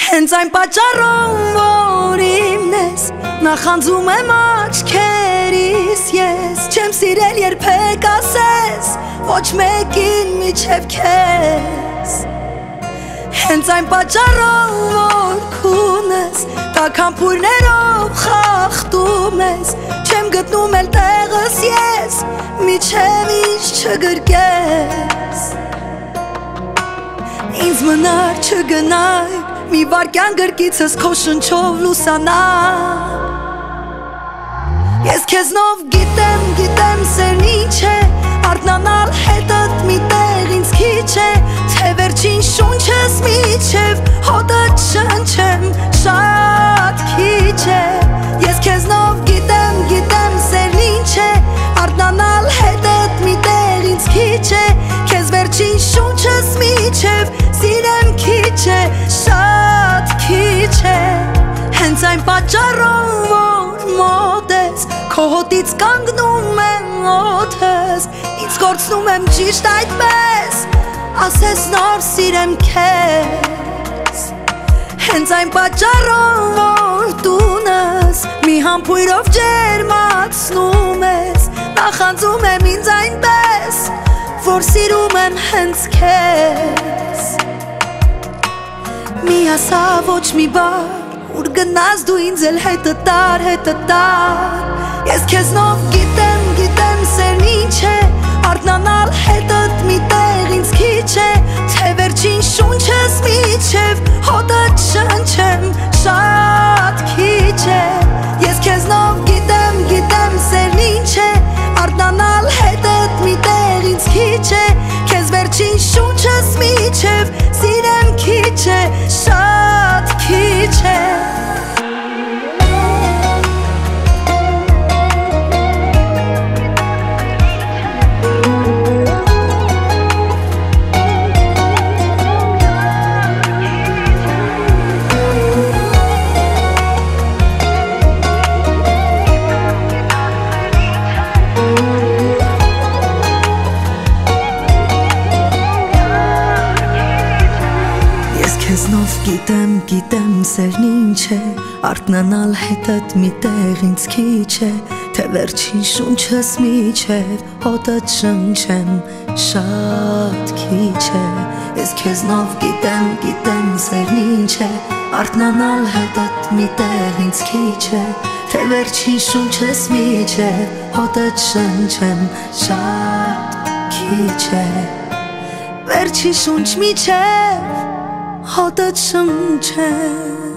Հենց այն պատճառով, որ իմն ես, նախանձում եմ աչքերիս ես, չեմ սիրել երբեք ասես, ոչ մեկին միջև քեզ։ Հենց այն պատճառով, որ քուն ես, տաքամփույրներով խախտում ես, չեմ գտնում էլ տեղս ես, միջև ինձ չգրկես։ Ինձ մնար չգնայ, մի վարկյան գրկիցս քո շնչով լուսանալ։ Ես քեզնով գիտեմ սերն ինչ է, արթնանալ հետդ մի տեղ ինձ քիչ է, թե վերջին շունչս միջև հոտդ շնչեմ շատ քիչ է։ Ես քեզնով գիտեմ սերն ինչ է, արթնանալ հետդ մի տեղ ինձ քիչ է, քեզ վերջին շունչս միջև սիրեմ քիչ է, շատ քիչ է։ Հենց այն պատճառով, որ մոտ ես, քո հոտից կանգնում եմ օդս, ինձ կորցնում եմ ճիշտ այդպես, ասես նոր սիրեմ քեզ։ Հենց այն պատճառով, որ տունս մի համբույրով ջերմացնում ես, նախանձում եմ ինձ այնպես, որ սիրում եմ հենց քեզ։ Մի ասա ոչ մի բառ, ուր գնաս դու ինձ էլ հետը տար, ես քեզնով գիտեմ սերն ինչ է, արթնանալ հետդ մի տեղ ինձ քիչ է, թե վերջին շունչս միջև հոտդ շնչեմ շատ քիչ է։ Ես քեզնով գիտեմ սերն ինչ է, արթնանալ հետդ մի տեղ ինձ քիչ է, քեզ վերջին շունչս միջև սիրեմ քիչ է, շատ քիչ է։ Քեզնով գիտեմ սերն ինչ է, արթնանալ հետդ մի տեղ ինձ քիչ է, թե վերջին շունչս միջև հոտդ շնչեմ շատ քիչ է։ Ես քեզնով գիտեմ սերն ինչ է, արթնանալ հետդ մի տեղ ինձ քիչ է, թե վերջին շունչս միջև հոտդ շնչեմ շատ քիչ է։ Վերջի շունչ միջև հոտդ շնչեմ